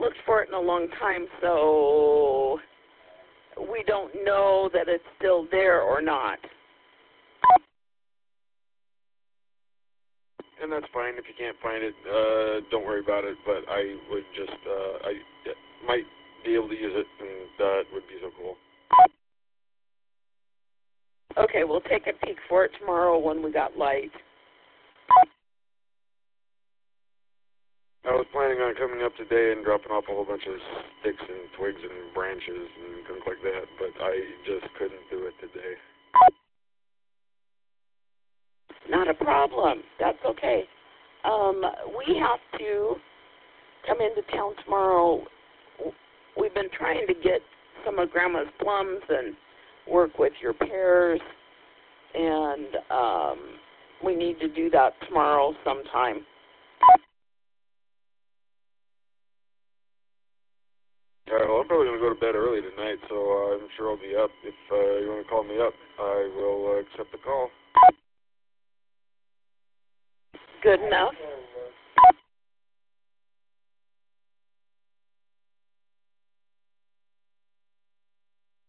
looked for it in a long time, so we don't know that it's still there or not. And that's fine. If you can't find it, don't worry about it. But I would just, I might be able to use it, and it would be so cool. Okay, we'll take a peek for it tomorrow when we got light. I was planning on coming up today and dropping off a whole bunch of sticks and twigs and branches and things like that, but I just couldn't do it today. Not a problem. That's okay. We have to come into town tomorrow. We've been trying to get some of Grandma's plums and work with your pears, and we need to do that tomorrow sometime. Well, I'm probably going to go to bed early tonight, so I'm sure I'll be up. If you want to call me up, I will accept the call. Good enough.